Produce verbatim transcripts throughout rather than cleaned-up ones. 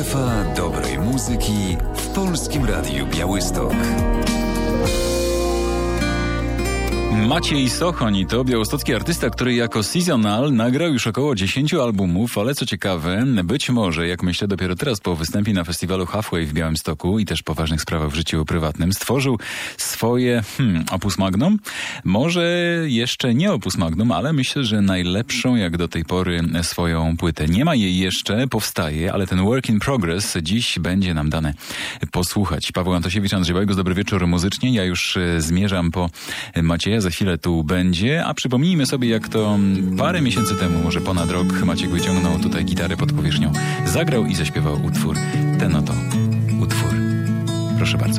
Strefa dobrej muzyki w Polskim Radiu Białystok. Maciej Sochoń to białostocki artysta, który jako seasonal nagrał już około dziesięciu albumów, ale co ciekawe, być może, jak myślę, dopiero teraz po występie na festiwalu Halfway w Białymstoku i też po ważnych sprawach w życiu prywatnym stworzył swoje hmm, opus magnum. Może jeszcze nie opus magnum, ale myślę, że najlepszą jak do tej pory swoją płytę. Nie ma jej jeszcze, powstaje, ale ten work in progress dziś będzie nam dane posłuchać. Paweł Antosiewicz, Andrzej Bajgus, dobry wieczór muzycznie. Ja już zmierzam po Macieja, za chwilę tu będzie, a przypomnijmy sobie, jak to parę miesięcy temu, może ponad rok, Maciek wyciągnął tutaj gitarę pod powierzchnią, zagrał i zaśpiewał utwór. Ten oto utwór. Proszę bardzo.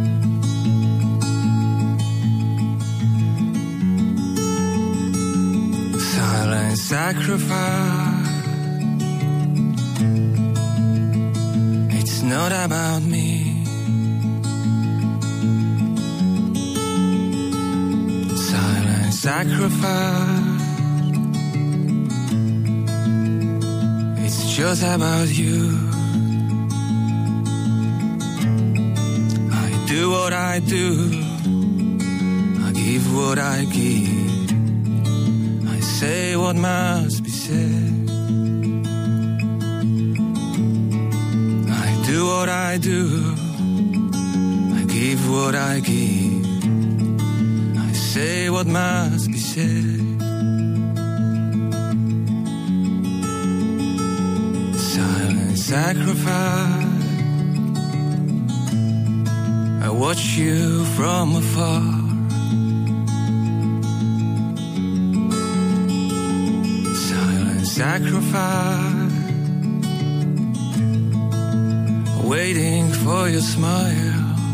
Silent sacrifice. It's not about me. Sacrifice. It's just about you. I do what I do. I give what I give. I say what must be said. I do what I do. I give what I give. Say what must be said. Silent sacrifice. I watch you from afar. Silent sacrifice. Waiting for your smile.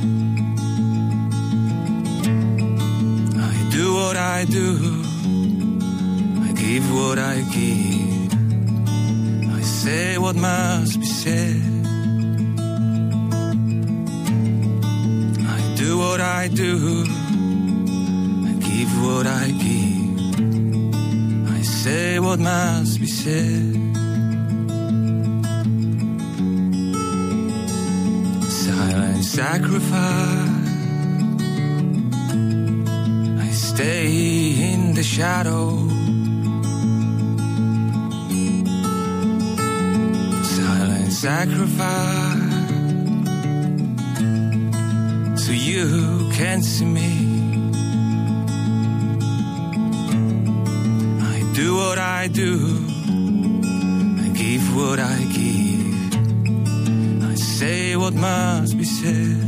Do what I do, I give what I give, I say what must be said. I do what I do, I give what I give, I say what must be said. Silent sacrifice. Stay in the shadow. Silent sacrifice. So you can see me. I do what I do. I give what I give. I say what must be said.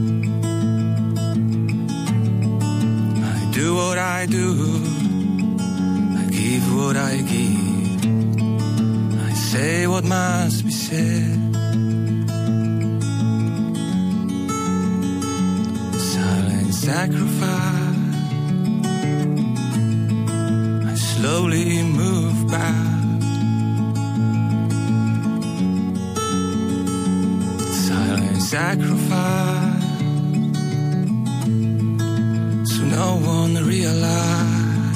Do what I do, I give what I give, I say what must be said. Silent sacrifice. I slowly move back. Silent sacrifice. No one realized.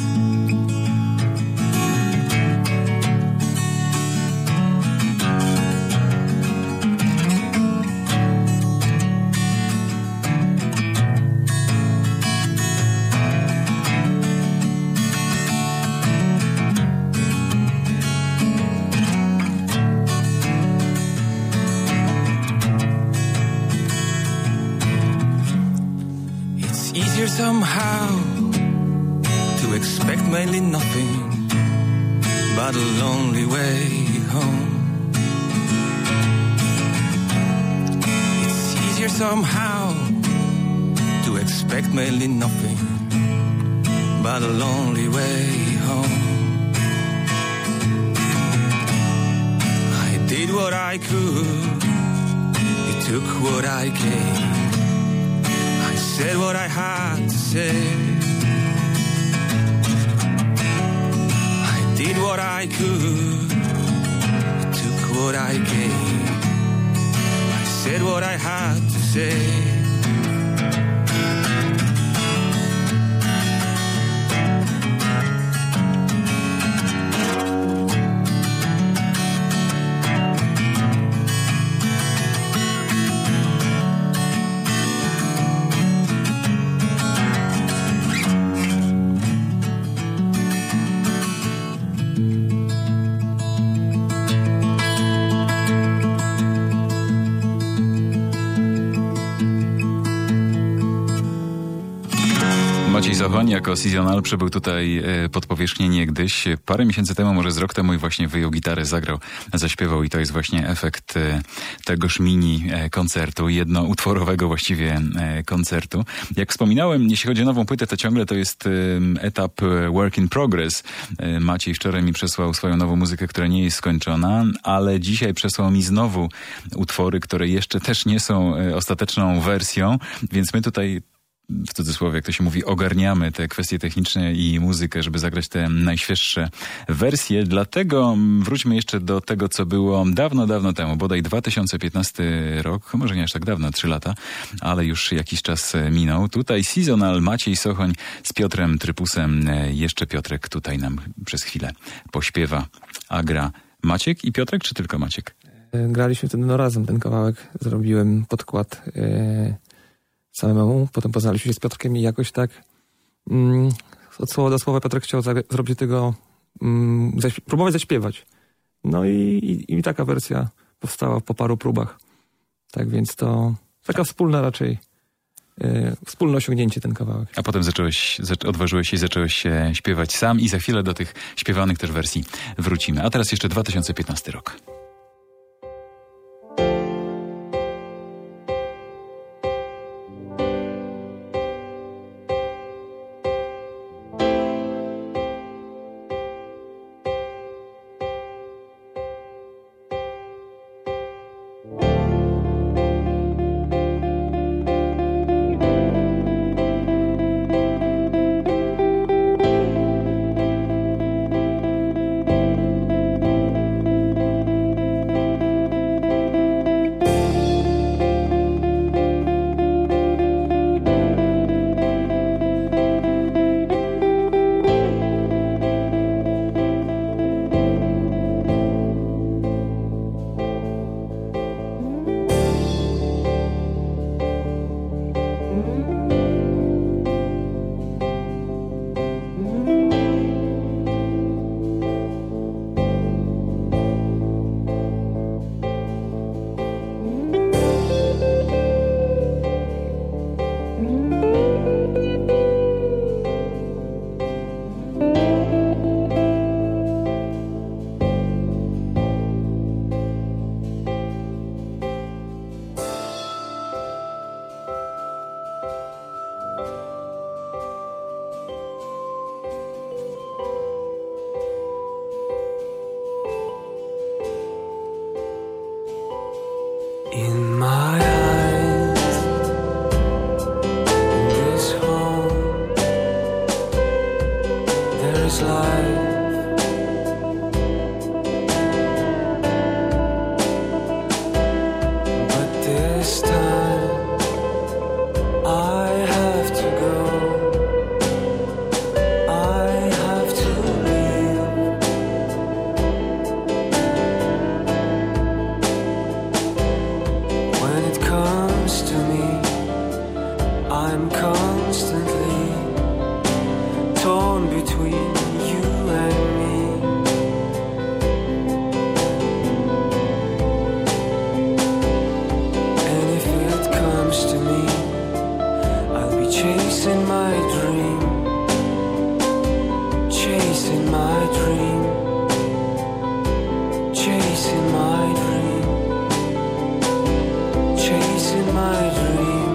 Somehow to expect mainly nothing but a lonely way home. It's easier somehow to expect mainly nothing but a lonely way home. I did what I could, it took what I gave. Said what I had to say. I did what I could. Took what I gave. I said what I had to say. Maciej Sochoń jako Seasonal przybył tutaj pod powierzchnię niegdyś. Parę miesięcy temu, może z rok temu, i właśnie wyjął gitarę, zagrał, zaśpiewał i to jest właśnie efekt tegoż mini koncertu, jednoutworowego właściwie koncertu. Jak wspominałem, jeśli chodzi o nową płytę, to ciągle to jest etap work in progress. Maciej wczoraj mi przesłał swoją nową muzykę, która nie jest skończona, ale dzisiaj przesłał mi znowu utwory, które jeszcze też nie są ostateczną wersją, więc my tutaj, w cudzysłowie, jak to się mówi, ogarniamy te kwestie techniczne i muzykę, żeby zagrać te najświeższe wersje. Dlatego wróćmy jeszcze do tego, co było dawno, dawno temu, bodaj dwa tysiące piętnasty rok, może nie aż tak dawno, trzy lata, ale już jakiś czas minął. Tutaj Seasonal, Maciej Sochoń z Piotrem Trypusem. Jeszcze Piotrek tutaj nam przez chwilę pośpiewa, a gra Maciek i Piotrek, czy tylko Maciek? Graliśmy wtedy no razem ten kawałek, zrobiłem podkład yy, samemu, potem poznaliśmy się z Piotrkiem i jakoś tak yy, od słowa do słowa Piotrek chciał zagra- zrobić tego, yy, zaśp- próbować zaśpiewać. No i, i, i taka wersja powstała po paru próbach. Tak więc to taka wspólna raczej, yy, wspólne osiągnięcie ten kawałek. A potem zacząłeś, zac- odważyłeś się i zacząłeś się śpiewać sam i za chwilę do tych śpiewanych też wersji wrócimy. A teraz jeszcze dwa tysiące piętnasty rok. In my eyes, in this home, there is life. But this time, I have to go. I have to leave. When it comes to me, I'm constantly torn between you and me. And if it comes to me, I'll be chasing my dream, chasing my dream, chasing my dream, chasing my dream,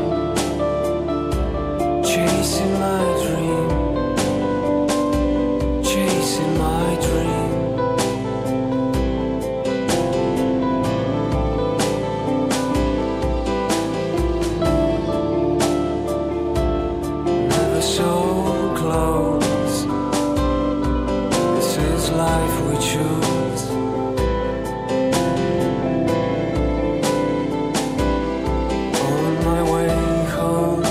chasing my dream, chasing my dream. Never so close. This is life we choose. On my way home,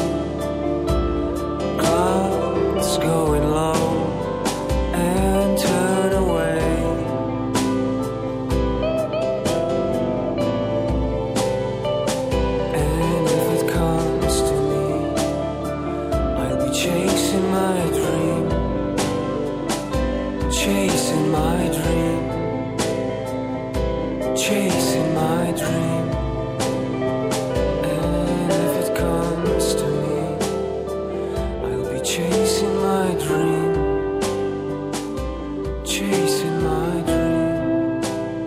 clouds going low and turn away. And if it comes to me, I'll be chasing my dream, chasing my dream, chasing my dream. And if it comes to me, I'll be chasing chasing my dream.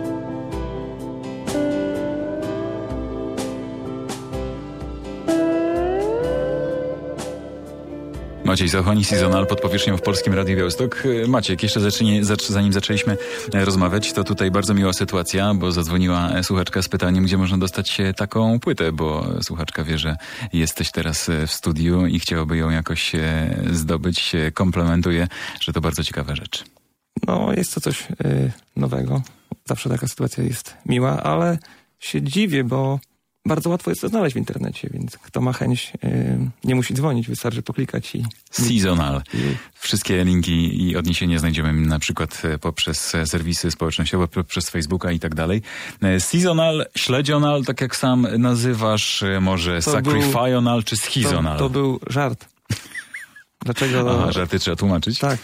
Maciej Sochoń i Seasonal pod powierzchnią w Polskim Radiu Białystok. Maciek, jeszcze zacznie, zanim zaczęliśmy rozmawiać, to tutaj bardzo miła sytuacja, bo zadzwoniła słuchaczka z pytaniem, gdzie można dostać taką płytę, bo słuchaczka wie, że jesteś teraz w studiu i chciałaby ją jakoś zdobyć. Komplementuje, że to bardzo ciekawa rzecz. No, jest to coś y, nowego. Zawsze taka sytuacja jest miła, ale się dziwię, bo bardzo łatwo jest to znaleźć w internecie, więc kto ma chęć, y, nie musi dzwonić, wystarczy poklikać i... Seasonal. Wszystkie linki i odniesienia znajdziemy na przykład poprzez serwisy społecznościowe, poprzez Facebooka i tak dalej. Seasonal, śledzional, tak jak sam nazywasz, może sacrifional czy schizonal? To, to był żart. Dlaczego... Aha, żarty trzeba tłumaczyć? Tak.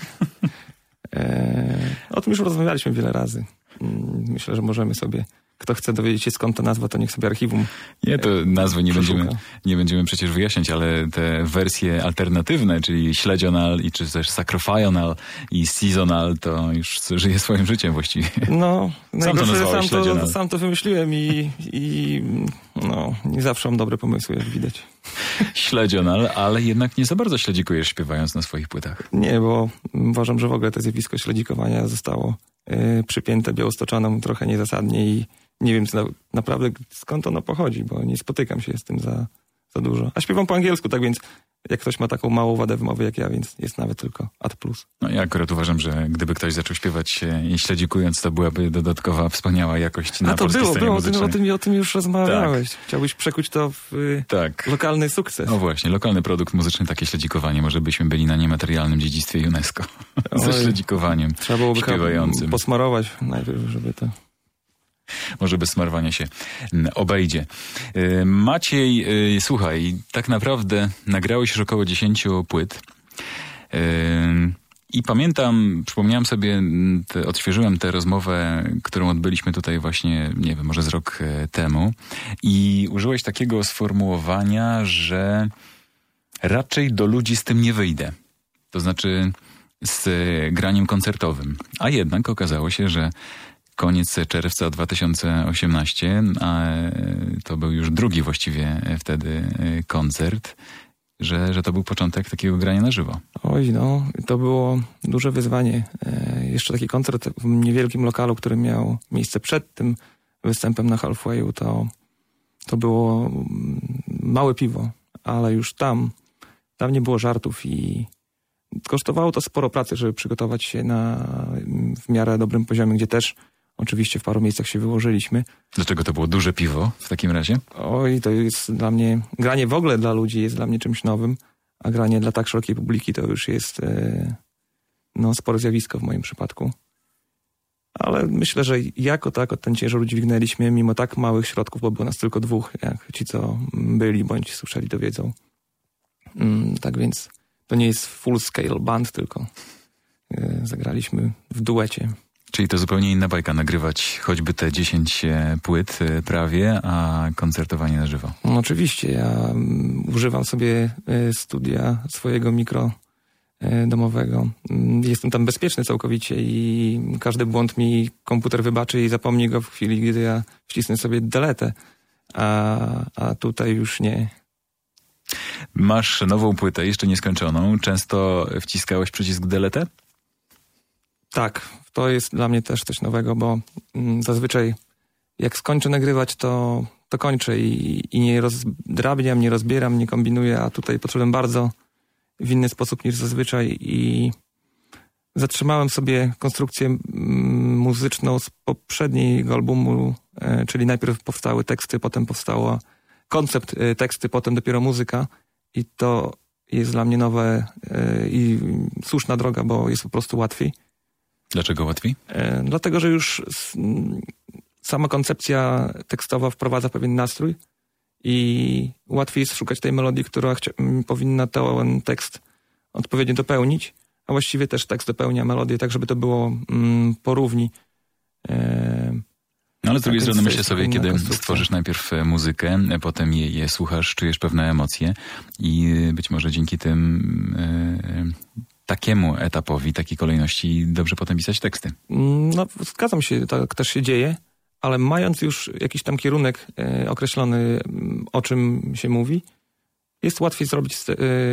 E, o tym już rozmawialiśmy wiele razy. Myślę, że możemy sobie... Kto chce dowiedzieć się, skąd ta nazwa, to niech sobie archiwum Nie, to nazwy nie przeszuka. będziemy, nie będziemy przecież wyjaśniać, ale te wersje alternatywne, czyli śledzional i czy też sacrifional i seasonal, to już żyje swoim życiem właściwie. No, sam to nazwałeś, sam, śledzional. to, sam to wymyśliłem i, i no, nie zawsze mam dobre pomysły, jak widać. Śledzional, ale jednak nie za bardzo śledzikujesz śpiewając na swoich płytach. Nie, bo uważam, że w ogóle to zjawisko śledzikowania zostało y, przypięte białostoczanom trochę niezasadnie i nie wiem na, naprawdę skąd ono pochodzi, bo nie spotykam się z tym za, za dużo. A śpiewam po angielsku, tak więc jak ktoś ma taką małą wadę wymowy jak ja, więc jest nawet tylko ad plus. No ja akurat uważam, że gdyby ktoś zaczął śpiewać i śledzikując, to byłaby dodatkowa, wspaniała jakość na A to polskiej było, scenie było, o tym, muzycznej. o, tym, o tym już rozmawiałeś. Tak. Chciałbyś przekuć to w y, tak. lokalny sukces. No właśnie, lokalny produkt muzyczny, takie śledzikowanie. Może byśmy byli na niematerialnym dziedzictwie UNESCO. Ze Oj, śledzikowaniem trzeba byłoby śpiewającym. posmarować najpierw, żeby to... Może bez smarowania się obejdzie. Maciej, słuchaj, tak naprawdę nagrałeś już około dziesięciu płyt. I pamiętam, przypomniałem sobie, te, odświeżyłem tę rozmowę, którą odbyliśmy tutaj właśnie, nie wiem, może z rok temu. I użyłeś takiego sformułowania, że raczej do ludzi z tym nie wyjdę. To znaczy z graniem koncertowym. A jednak okazało się, że koniec czerwca dwa tysiące osiemnastego, a to był już drugi właściwie wtedy koncert, że, że to był początek takiego grania na żywo. Oj, no, to było duże wyzwanie. E, jeszcze taki koncert w niewielkim lokalu, który miał miejsce przed tym występem na Halfwayu, to, to było małe piwo, ale już tam, tam nie było żartów i kosztowało to sporo pracy, żeby przygotować się na w miarę dobrym poziomie, gdzie też oczywiście w paru miejscach się wyłożyliśmy. Dlaczego to było duże piwo w takim razie? Oj, to jest dla mnie... Granie w ogóle dla ludzi jest dla mnie czymś nowym, a granie dla tak szerokiej publiki to już jest e, no, spore zjawisko w moim przypadku. Ale myślę, że jako tak od ten ciężar udźwignęliśmy, mimo tak małych środków, bo było nas tylko dwóch, jak ci, co byli bądź słyszeli, to wiedzą. Mm, tak więc to nie jest full scale band, tylko e, zagraliśmy w duecie. Czyli to zupełnie inna bajka, nagrywać choćby te dziesięć płyt prawie, a koncertowanie na żywo. No, oczywiście, ja um, używam sobie y, studia swojego mikro y, domowego. Y, jestem tam bezpieczny całkowicie i każdy błąd mi komputer wybaczy i zapomni go w chwili, gdy ja wcisnę sobie deletę, a, a tutaj już nie. Masz nową płytę, jeszcze nieskończoną. Często wciskałeś przycisk delete? Tak, to jest dla mnie też coś nowego, bo mm, zazwyczaj jak skończę nagrywać, to, to kończę i, i nie rozdrabniam, nie rozbieram, nie kombinuję, a tutaj podszedłem bardzo w inny sposób niż zazwyczaj i zatrzymałem sobie konstrukcję mm, muzyczną z poprzedniego albumu, e, czyli najpierw powstały teksty, potem powstał koncept e, teksty, potem dopiero muzyka i to jest dla mnie nowe e, i słuszna droga, bo jest po prostu łatwiej. Dlaczego łatwiej? E, dlatego, że już s, m, sama koncepcja tekstowa wprowadza pewien nastrój i łatwiej jest szukać tej melodii, która chcia, m, powinna ten tekst odpowiednio dopełnić, a właściwie też tekst dopełnia melodię, tak żeby to było m, porówni. E, No ale z drugiej tak strony więc myślę sobie, kiedy konstrukcja. stworzysz najpierw muzykę, potem je, je słuchasz, czujesz pewne emocje i być może dzięki tym takiemu etapowi, takiej kolejności dobrze potem pisać teksty. No, zgadzam się, tak też się dzieje, ale mając już jakiś tam kierunek e, określony, o czym się mówi, jest łatwiej zrobić e,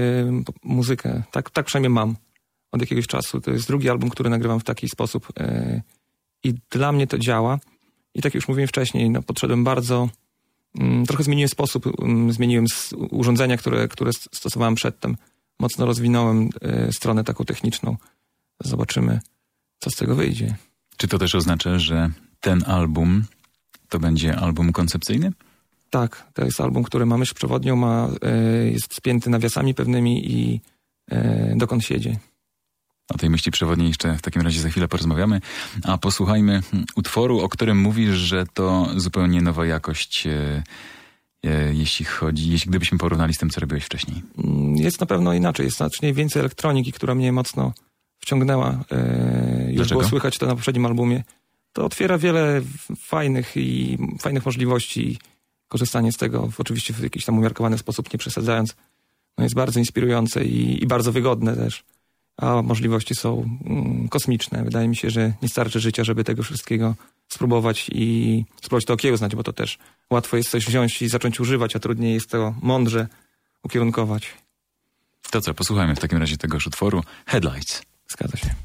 muzykę. Tak, tak przynajmniej mam od jakiegoś czasu. To jest drugi album, który nagrywam w taki sposób e, i dla mnie to działa. I tak jak już mówiłem wcześniej, no, podszedłem bardzo... Mm, trochę zmieniłem sposób, mm, zmieniłem s- urządzenia, które, które stosowałem przedtem. Mocno rozwinąłem e, stronę taką techniczną. Zobaczymy, co z tego wyjdzie. Czy to też oznacza, że ten album to będzie album koncepcyjny? Tak, to jest album, który ma myśl przewodnią, ma, e, jest spięty nawiasami pewnymi i e, dokąd siedzie. O tej myśli przewodniej jeszcze w takim razie za chwilę porozmawiamy, a posłuchajmy utworu, o którym mówisz, że to zupełnie nowa jakość, e, e, jeśli chodzi, jeśli gdybyśmy porównali z tym, co robiłeś wcześniej. Jest na pewno inaczej, jest znacznie więcej elektroniki, która mnie mocno wciągnęła. E, już Dlaczego? było słychać to na poprzednim albumie. To otwiera wiele fajnych i fajnych możliwości. Korzystanie z tego, w, oczywiście w jakiś tam umiarkowany sposób, nie przesadzając, no jest bardzo inspirujące i, i bardzo wygodne też. A możliwości są mm, kosmiczne. Wydaje mi się, że nie starczy życia, żeby tego wszystkiego spróbować i spróbować to okiełznać, bo to też łatwo jest coś wziąć i zacząć używać, a trudniej jest to mądrze ukierunkować. To co, posłuchajmy w takim razie tegoż utworu Headlights. Zgadza się.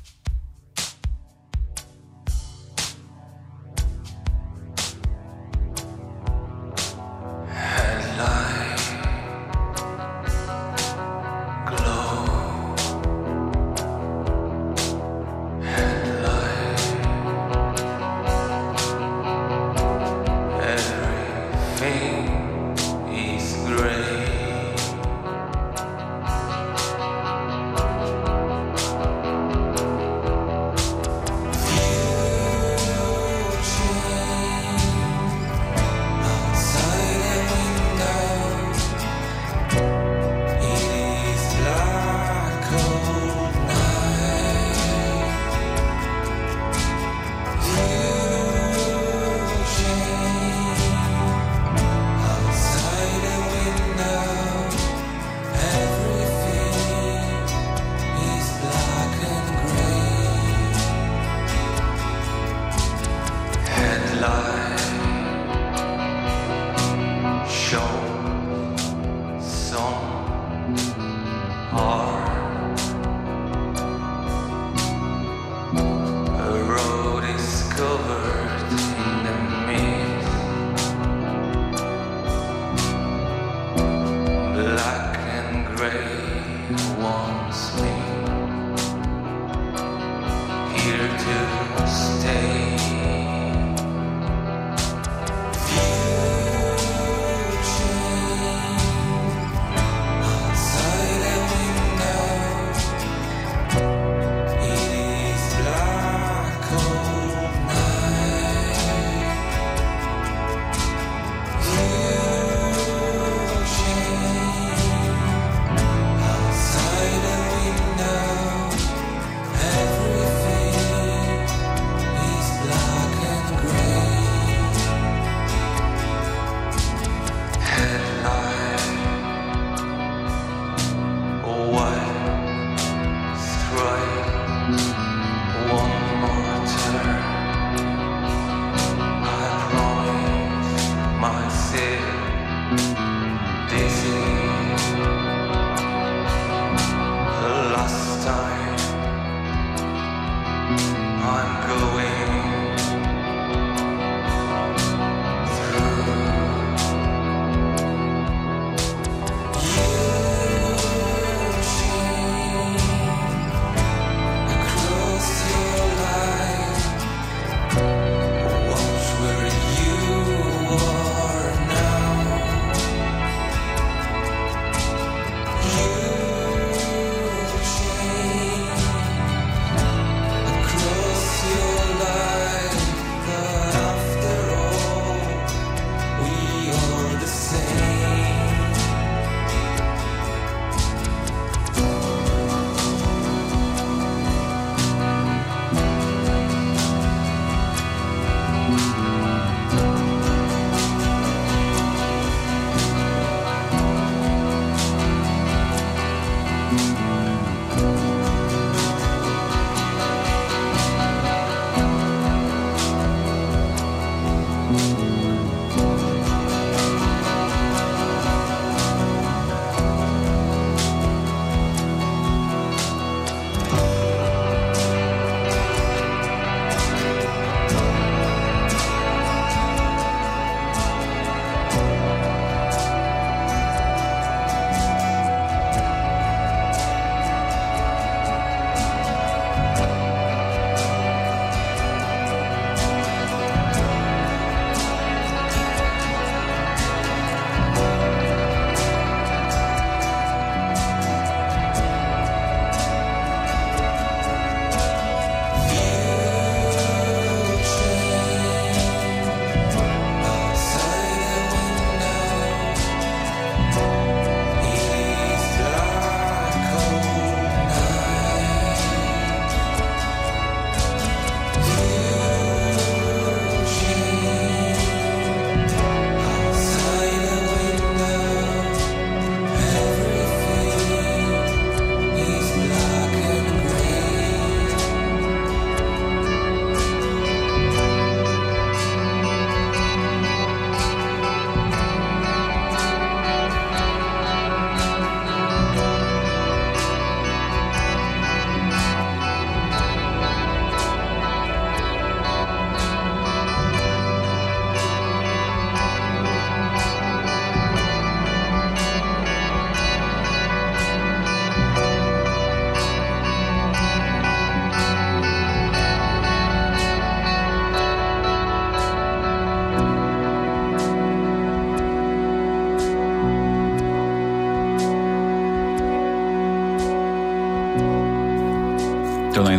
Everything is great.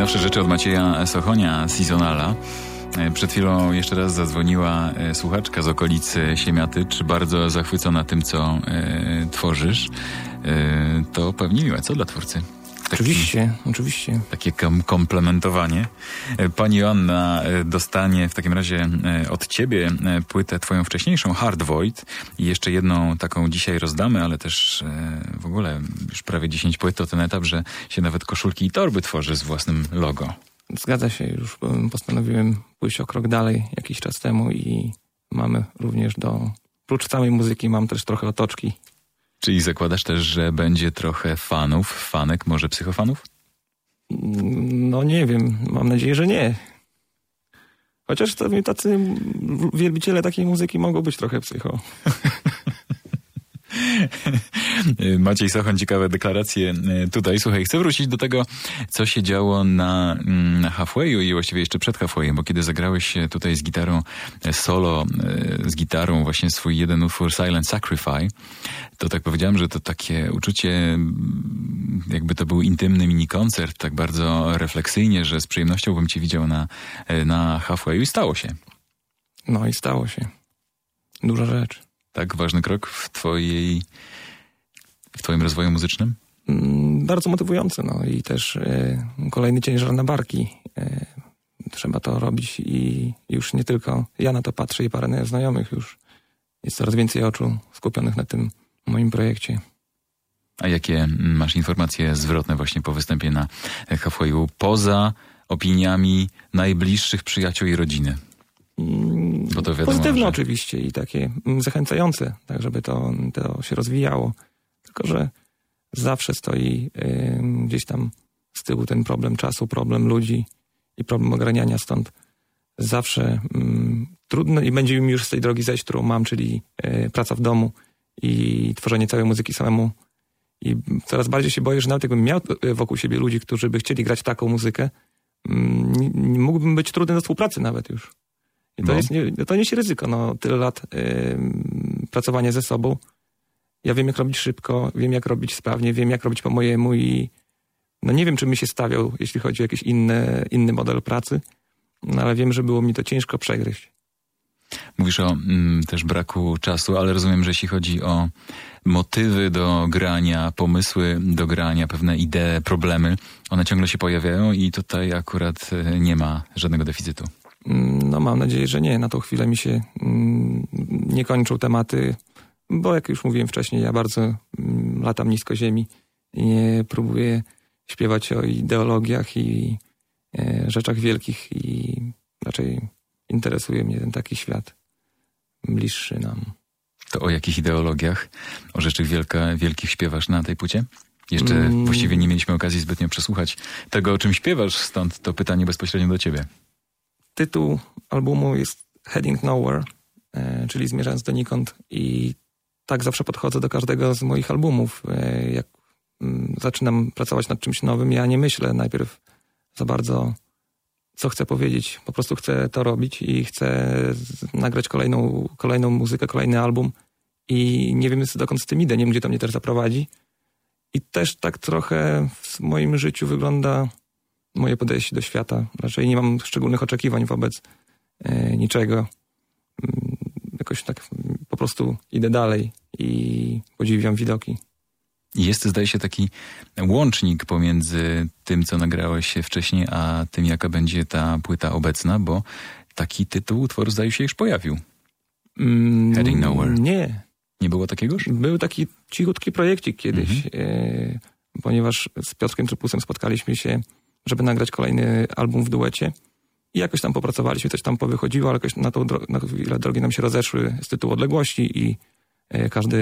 Najnowsze rzeczy od Macieja Sochonia, Seasonala. Przed chwilą jeszcze raz zadzwoniła słuchaczka z okolicy Siemiatycz, bardzo zachwycona tym, co e, tworzysz. E, to pewnie miłe, co dla twórcy? Taki, oczywiście, oczywiście. Takie kom- komplementowanie. Pani Joanna dostanie w takim razie od ciebie płytę twoją wcześniejszą, Hard Void, i jeszcze jedną taką dzisiaj rozdamy, ale też w ogóle już prawie dziesięć płyt to ten etap, że się nawet koszulki i torby tworzy z własnym logo. Zgadza się, już postanowiłem pójść o krok dalej jakiś czas temu i mamy również do, prócz całej muzyki mam też trochę otoczki. Czyli zakładasz też, że będzie trochę fanów, fanek, może psychofanów? No nie wiem, mam nadzieję, że nie. Chociaż to, tacy wielbiciele takiej muzyki mogą być trochę psycho. Maciej Sochoń, ciekawe deklaracje tutaj. Słuchaj, chcę wrócić do tego, co się działo na, na Halfwayu i właściwie jeszcze przed Halfwayem, bo kiedy zagrałeś tutaj z gitarą solo, z gitarą właśnie swój jeden utwór Silent Sacrifice, to tak powiedziałem, że to takie uczucie, jakby to był intymny mini koncert, tak bardzo refleksyjnie, że z przyjemnością bym cię widział na, na Halfwayu i stało się. No i stało się. Duża rzecz. Tak, ważny krok w twojej, w twoim rozwoju muzycznym? Mm, bardzo motywujący, no i też y, kolejny ciężar na barki. Y, trzeba to robić i już nie tylko ja na to patrzę i parę znajomych już. Jest coraz więcej oczu skupionych na tym moim projekcie. A jakie masz informacje zwrotne właśnie po występie na Halfwayu, poza opiniami najbliższych przyjaciół i rodziny? Bo to wiadomo, pozytywne że... oczywiście i takie zachęcające, tak żeby to, to się rozwijało. Tylko że zawsze stoi y, gdzieś tam z tyłu ten problem czasu, problem ludzi i problem ogarniania, stąd zawsze y, trudno i będzie mi już z tej drogi zejść, którą mam, czyli y, praca w domu i tworzenie całej muzyki samemu. I coraz bardziej się boję, że nawet jakbym miał wokół siebie ludzi, którzy by chcieli grać taką muzykę, y, nie mógłbym być trudny do współpracy nawet już. I to, no. jest, nie, to niesie ryzyko, no tyle lat y, pracowania ze sobą. Ja wiem, jak robić szybko, wiem, jak robić sprawnie, wiem, jak robić po mojemu i no nie wiem, czy mi się stawiał, jeśli chodzi o jakiś inny, inny model pracy, no ale wiem, że było mi to ciężko przegryźć. Mówisz o mm, też braku czasu, ale rozumiem, że jeśli chodzi o motywy do grania, pomysły do grania, pewne idee, problemy, one ciągle się pojawiają i tutaj akurat nie ma żadnego deficytu. No mam nadzieję, że nie. Na tą chwilę mi się mm, nie kończą tematy, bo jak już mówiłem wcześniej, ja bardzo mm, latam nisko ziemi i nie próbuję śpiewać o ideologiach i e, rzeczach wielkich i raczej interesuje mnie ten taki świat bliższy nam. To o jakich ideologiach, o rzeczach wielka, wielkich śpiewasz na tej płycie? Jeszcze Mm. właściwie nie mieliśmy okazji zbytnio przesłuchać tego, o czym śpiewasz, stąd to pytanie bezpośrednio do ciebie. Tytuł albumu jest Heading Nowhere, e, czyli Zmierzając donikąd i tak zawsze podchodzę do każdego z moich albumów. E, jak m, zaczynam pracować nad czymś nowym, ja nie myślę najpierw za bardzo, co chcę powiedzieć. Po prostu chcę to robić i chcę z, nagrać kolejną, kolejną muzykę, kolejny album i nie wiem, dokąd z tym idę, nie wiem, gdzie to mnie też zaprowadzi. I też tak trochę w moim życiu wygląda moje podejście do świata. Raczej nie mam szczególnych oczekiwań wobec e, niczego. Mm, jakoś tak po prostu idę dalej i podziwiam widoki. Jest, zdaje się, taki łącznik pomiędzy tym, co nagrałeś się wcześniej, a tym, jaka będzie ta płyta obecna, bo taki tytuł utworu, zdaje się, już pojawił. Mm, Heading Nowhere. Nie. Nie było takiegoż? Był taki cichutki projekcik kiedyś, Mhm. e, ponieważ z Piotrkiem Trypusem spotkaliśmy się, żeby nagrać kolejny album w duecie. I jakoś tam popracowaliśmy, coś tam powychodziło, ale jakoś na tą dro- na chwilę drogi nam się rozeszły z tytułu odległości i e, każdy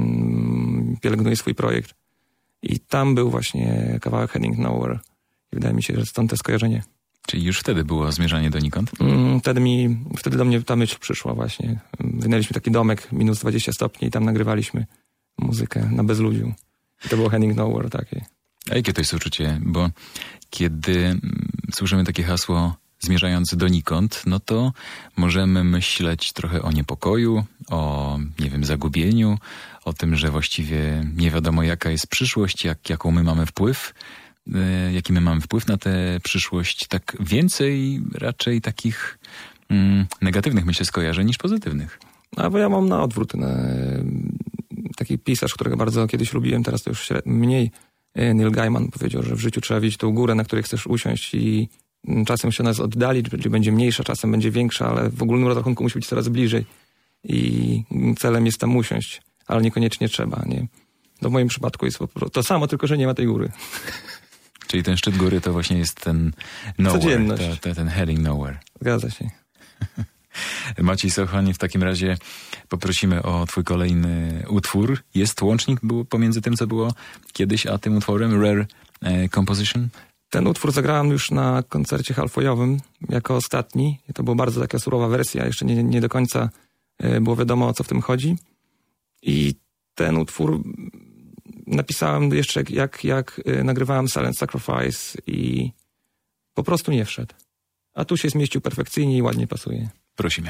mm, pielęgnuje swój projekt. I tam był właśnie kawałek Heading Nowhere. I wydaje mi się, że stąd to skojarzenie. Czyli już wtedy było zmierzanie donikąd? Mm, wtedy mi, wtedy do mnie ta myśl przyszła właśnie. Wynęliśmy taki domek, minus dwadzieścia stopni i tam nagrywaliśmy muzykę na bezludziu. I to było Heading Nowhere takie. A jakie to jest uczucie? Bo kiedy mm, słyszymy takie hasło zmierzając donikąd, no to możemy myśleć trochę o niepokoju, o, nie wiem, zagubieniu, o tym, że właściwie nie wiadomo jaka jest przyszłość, jak, jaką my mamy wpływ e, jaki my mamy wpływ na tę przyszłość. Tak więcej raczej takich mm, negatywnych, myślę, skojarzeń niż pozytywnych. A bo ja mam na odwrót. Na, taki pisarz, którego bardzo kiedyś lubiłem, teraz to już śred... mniej. Neil Gaiman powiedział, że w życiu trzeba widzieć tą górę, na której chcesz usiąść i czasem się nas oddali, czyli będzie mniejsza, czasem będzie większa, ale w ogólnym rozrachunku musi być coraz bliżej. I celem jest tam usiąść, ale niekoniecznie trzeba, nie? To w moim przypadku jest po prostu to samo, tylko że nie ma tej góry. Czyli ten szczyt góry to właśnie jest ten nowhere. Codzienność. To, to, ten heading nowhere. Zgadza się. Maciej Sochoń, w takim razie poprosimy o twój kolejny utwór. Jest łącznik był pomiędzy tym, co było kiedyś, a tym utworem? Rare e, Composition? Ten utwór zagrałem już na koncercie halfwayowym jako ostatni. I to była bardzo taka surowa wersja. Jeszcze nie, nie do końca e, było wiadomo, o co w tym chodzi. I ten utwór napisałem jeszcze jak, jak e, nagrywałem Silent Sacrifice i po prostu nie wszedł. A tu się zmieścił perfekcyjnie i ładnie pasuje. Prosimy.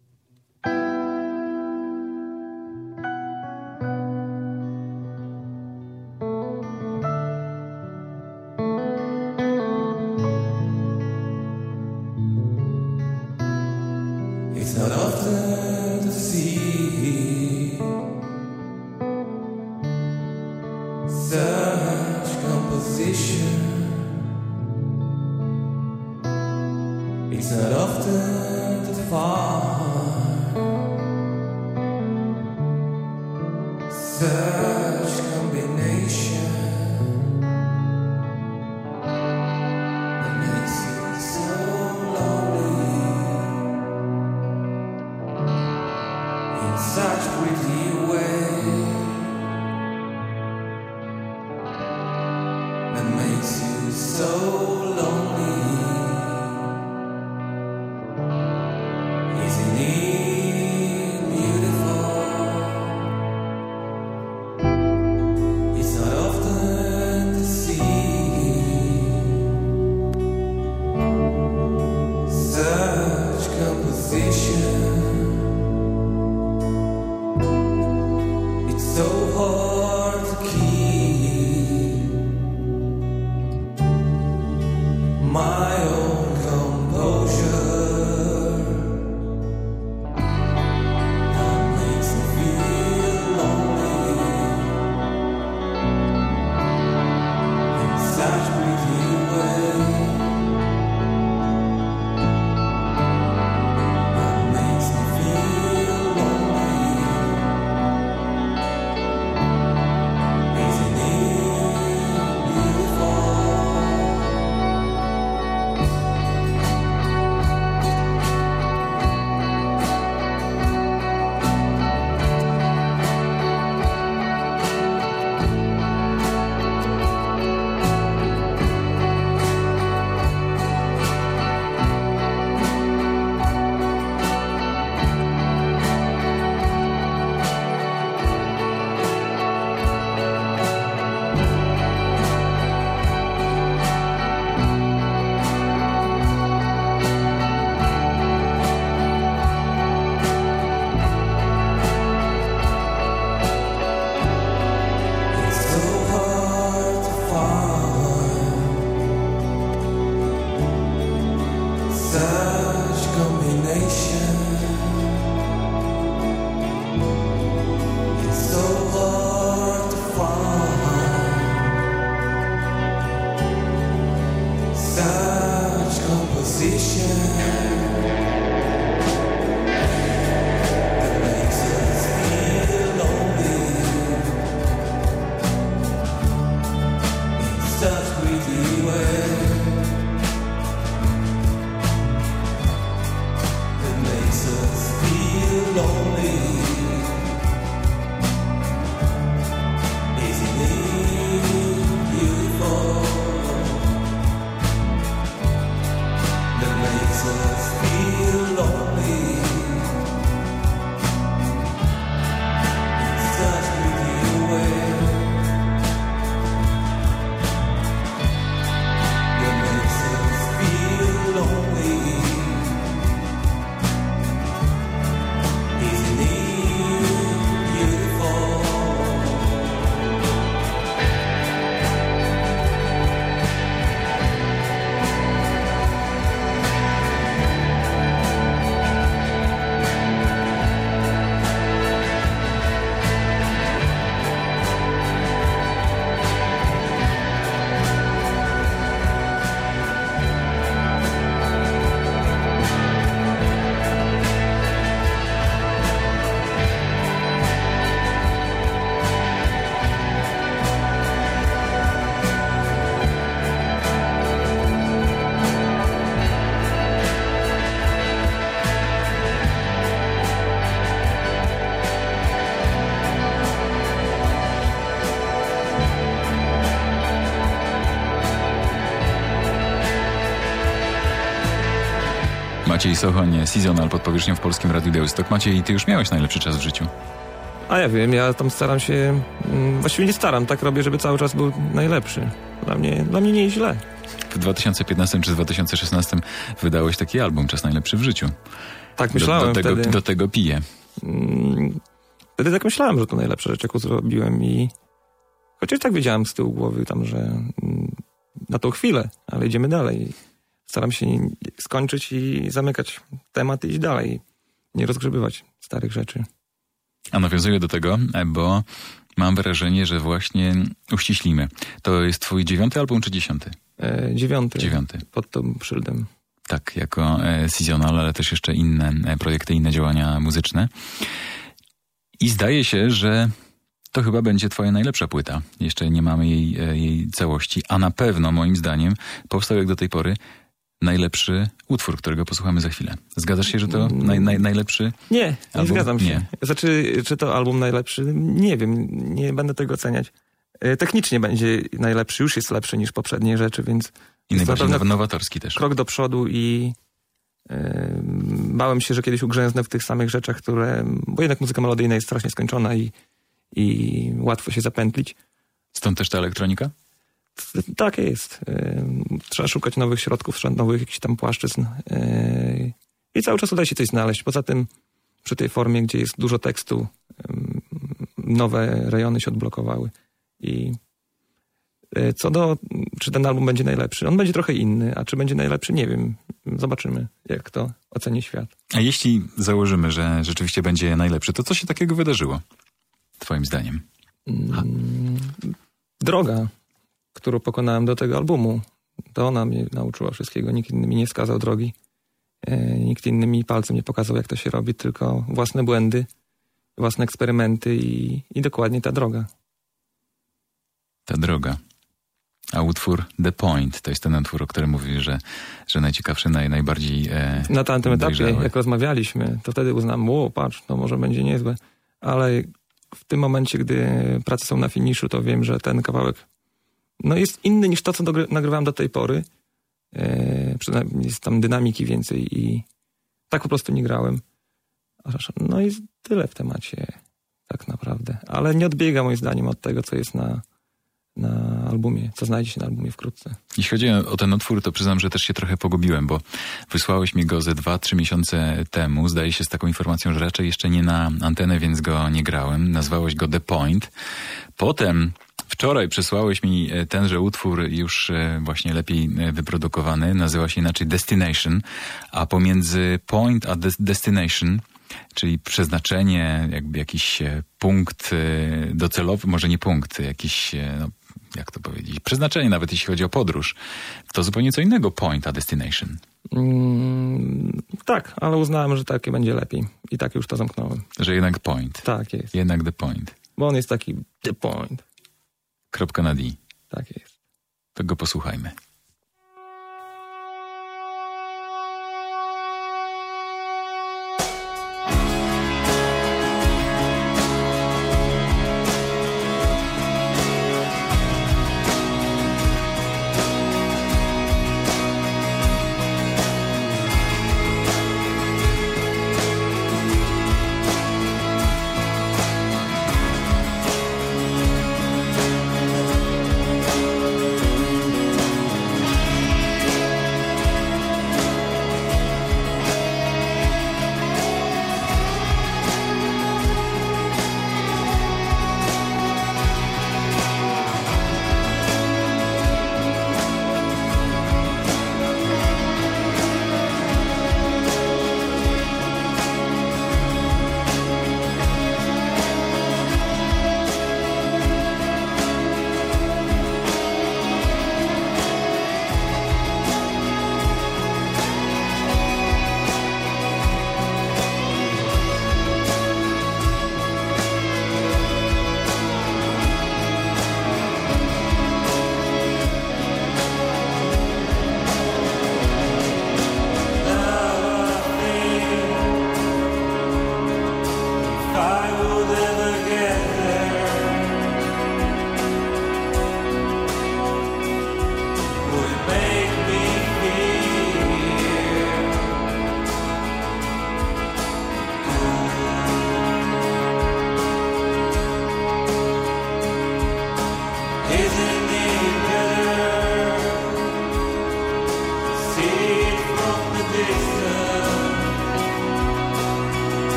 It's not often to see such composition. It's not often to find such combination that makes you so lonely in such pretty way that makes you so lonely. Isn't it beautiful? It's not often to see such composition. Maciej Sochoń, Seasonal pod powierzchnią w Polskim Radiu Białystok. Maciej, ty już miałeś najlepszy czas w życiu. A ja wiem, ja tam staram się, mm, właściwie nie staram, tak robię, żeby cały czas był najlepszy. Dla mnie, dla mnie nie jest źle. W dwa tysiące piętnastym czy dwa tysiące szesnastym wydałeś taki album, Czas najlepszy w życiu. Tak myślałem do, do tego, wtedy. Do tego piję. Mm, Wtedy tak myślałem, że to najlepsza rzecz, jaką zrobiłem i chociaż tak wiedziałem z tyłu głowy tam, że mm, na tą chwilę, ale idziemy dalej. Staram się skończyć i zamykać temat i iść dalej. Nie rozgrzebywać starych rzeczy. A nawiązuję do tego, bo mam wrażenie, że właśnie uściślimy. To jest twój dziewiąty album czy dziesiąty? E, dziewiąty. Dziewiąty. Pod tą szyldem. Tak, jako e, Seasonal, ale też jeszcze inne e, projekty, inne działania muzyczne. I zdaje się, że to chyba będzie twoja najlepsza płyta. Jeszcze nie mamy jej, e, jej całości, a na pewno moim zdaniem powstał jak do tej pory najlepszy utwór, którego posłuchamy za chwilę. Zgadzasz się, że to naj, naj, najlepszy Nie, nie album? zgadzam się. Nie. Znaczy, czy to album najlepszy? Nie wiem, nie będę tego oceniać. E, Technicznie będzie najlepszy, już jest lepszy niż poprzednie rzeczy, więc I jest najbardziej na pewno nowatorski też. krok do przodu i e, bałem się, że kiedyś ugrzęznę w tych samych rzeczach, które... Bo jednak muzyka melodyjna jest strasznie skończona i, i łatwo się zapętlić. Stąd też ta elektronika? Tak jest. E, Trzeba szukać nowych środków, nowych jakichś tam płaszczyzn. E, I cały czas udaje się coś znaleźć. Poza tym przy tej formie, gdzie jest dużo tekstu, e, nowe rejony się odblokowały. I e, co do, czy ten album będzie najlepszy? On będzie trochę inny, a czy będzie najlepszy? Nie wiem. Zobaczymy, jak to oceni świat. A jeśli założymy, że rzeczywiście będzie najlepszy, to co się takiego wydarzyło? Twoim zdaniem? Mm, Droga, którą pokonałem do tego albumu, to ona mnie nauczyła wszystkiego. Nikt inny mi nie wskazał drogi. E, nikt inny mi palcem nie pokazał, jak to się robi, tylko własne błędy, własne eksperymenty i, i dokładnie ta droga. Ta droga. A utwór The Point, to jest ten utwór, o którym mówisz, że, że najciekawszy, naj, najbardziej e, Na tamtym etapie, dojrzały. jak rozmawialiśmy, to wtedy uznałem, o patrz, to może będzie niezłe. Ale w tym momencie, gdy prace są na finiszu, to wiem, że ten kawałek no jest inny niż to, co dogry- nagrywałem do tej pory. E, przynajmniej jest tam dynamiki więcej i tak po prostu nie grałem. No i tyle w temacie tak naprawdę. Ale nie odbiega moim zdaniem od tego, co jest na, na albumie, co znajdzie się na albumie wkrótce. Jeśli chodzi o ten utwór, to przyznam, że też się trochę pogubiłem, bo wysłałeś mi go ze dwa, trzy miesiące temu. Zdaje się z taką informacją, że raczej jeszcze nie na antenę, więc go nie grałem. Nazwałeś go The Point. Potem wczoraj przesłałeś mi tenże utwór już właśnie lepiej wyprodukowany. Nazywa się inaczej Destination, a pomiędzy Point a Des- Destination, czyli przeznaczenie, jakby jakiś punkt docelowy, może nie punkt, jakiś, no, jak to powiedzieć, przeznaczenie nawet jeśli chodzi o podróż, to zupełnie co innego Point a Destination. Mm, tak, ale uznałem, że takie będzie lepiej. I tak już to zamknąłem. Że jednak Point. Tak jest. Jednak The Point. Bo on jest taki the point. Kropka na D. Tak jest. To go posłuchajmy. I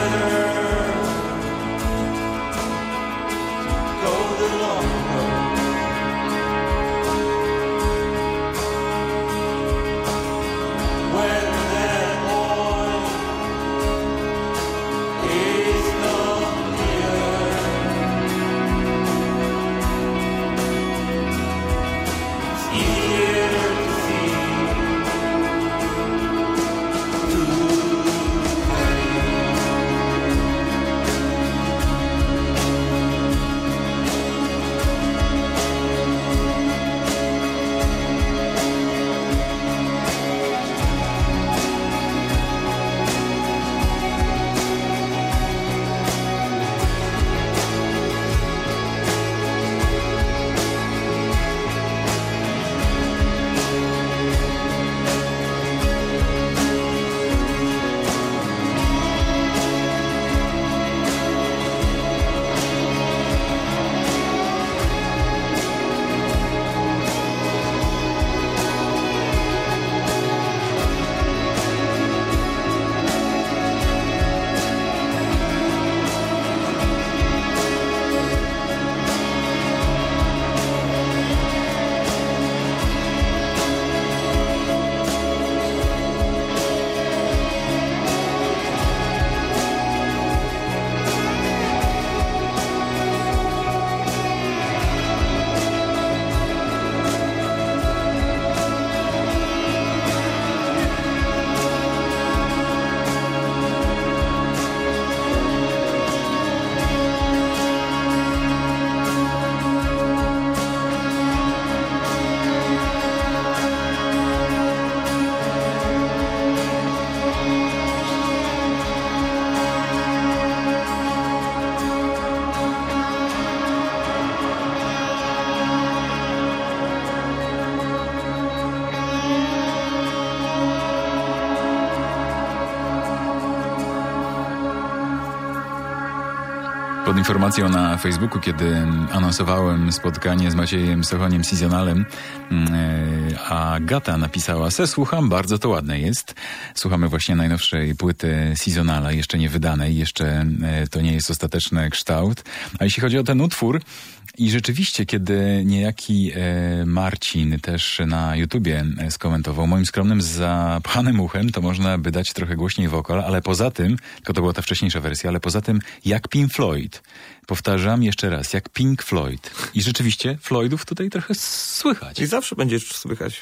Pod informacją na Facebooku, kiedy anonsowałem spotkanie z Maciejem Sochoniem Seasonalem, Agata napisała: se słucham, bardzo to ładne jest. Słuchamy właśnie najnowszej płyty Seasonala, jeszcze nie wydanej, jeszcze to nie jest ostateczny kształt. A jeśli chodzi o ten utwór, i rzeczywiście, kiedy niejaki e, Marcin też na YouTubie skomentował, moim skromnym zapchanym uchem, to można by dać trochę głośniej wokal, ale poza tym, tylko to była ta wcześniejsza wersja, ale poza tym jak Pink Floyd. Powtarzam jeszcze raz, jak Pink Floyd. I rzeczywiście Floydów tutaj trochę słychać. I zawsze będzie słychać.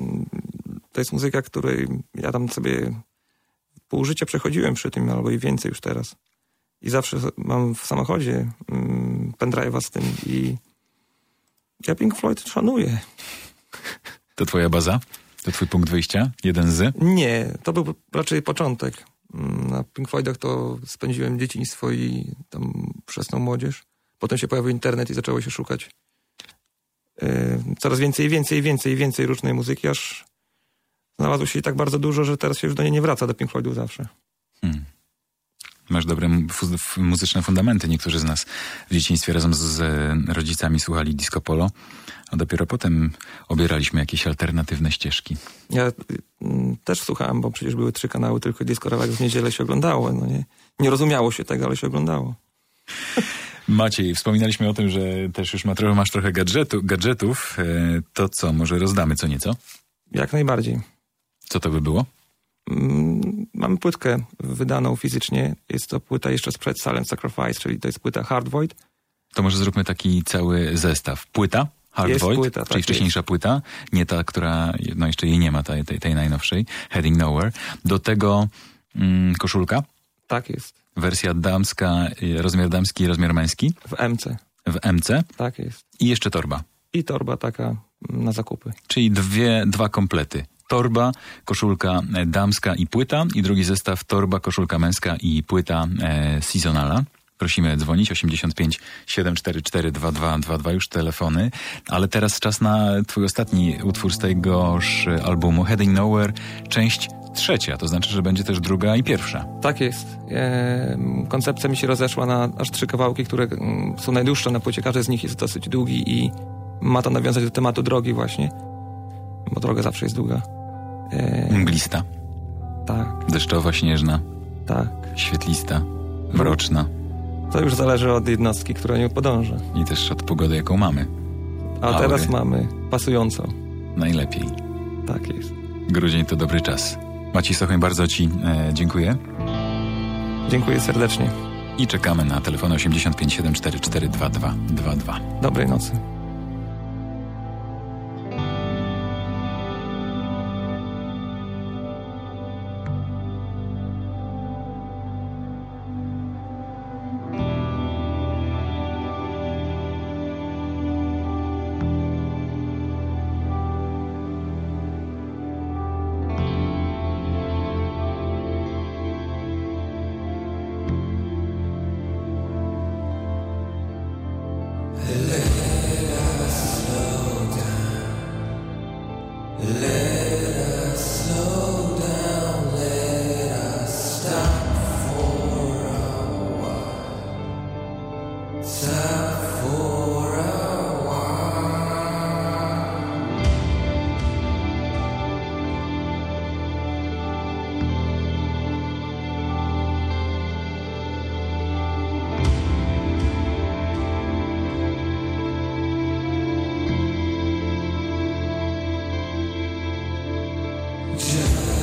To jest muzyka, której ja tam sobie pół życia przechodziłem przy tym, albo i więcej już teraz. I zawsze mam w samochodzie mm, pendrive'a z tym i ja Pink Floyd szanuję. To twoja baza? To twój punkt wyjścia? Jeden z? Nie, to był raczej początek. Na Pink Floydach to spędziłem dzieciństwo i tam wczesną młodzież. Potem się pojawił internet i zaczęło się szukać yy, coraz więcej i więcej i więcej i więcej różnej muzyki, aż znalazło się tak bardzo dużo, że teraz się już do niej nie wraca, do Pink Floydów zawsze. Hmm. Masz dobre fu- muzyczne fundamenty. Niektórzy z nas w dzieciństwie razem z rodzicami słuchali disco polo, a dopiero potem obieraliśmy jakieś alternatywne ścieżki. Ja y, też słuchałem, bo przecież były trzy kanały, tylko disco rowek w niedzielę się oglądało. No nie, nie rozumiało się tego, ale się oglądało. Maciej, wspominaliśmy o tym, że też już ma trochę, masz trochę gadżetu, gadżetów. To co, może rozdamy co nieco? Jak najbardziej. Co to by było? Mamy płytkę wydaną fizycznie. Jest to płyta jeszcze sprzed Silent Sacrifice, czyli to jest płyta Hard Void. To może zróbmy taki cały zestaw. Płyta Hard jest Void, płyta, czyli tak wcześniejsza jest. płyta, nie ta, która, no jeszcze jej nie ma, tej, tej, tej najnowszej, Heading Nowhere. Do tego mm, koszulka. Tak jest. Wersja damska, rozmiar damski i rozmiar męski. W M C. W M C. Tak jest. I jeszcze torba. I torba taka na zakupy. Czyli dwie, dwa komplety. Torba, koszulka damska i płyta i drugi zestaw torba, koszulka męska i płyta e, Seasonala. Prosimy dzwonić osiemdziesiąt pięć siedem cztery cztery dwa dwa dwa dwa, już telefony. Ale teraz czas na twój ostatni utwór z tegoż albumu Heading Nowhere, część trzecia, to znaczy, że będzie też druga i pierwsza. Tak jest. E, koncepcja mi się rozeszła na aż trzy kawałki, które m, są najdłuższe na płycie. Każdy z nich jest dosyć długi i ma to nawiązać do tematu drogi właśnie, bo droga zawsze jest długa. E, Mglista. Tak. Deszczowa, śnieżna. Tak. Świetlista. Mroczna. To już zależy od jednostki, która nią podąża. I też od pogody, jaką mamy. A Aury. teraz mamy pasującą. Najlepiej. Tak jest. Grudzień to dobry czas. Maciej Sochoń, bardzo Ci e, dziękuję. Dziękuję serdecznie. I czekamy na telefon osiemdziesiąt pięć siedem cztery cztery dwa dwa dwa dwa. Dobrej nocy. Just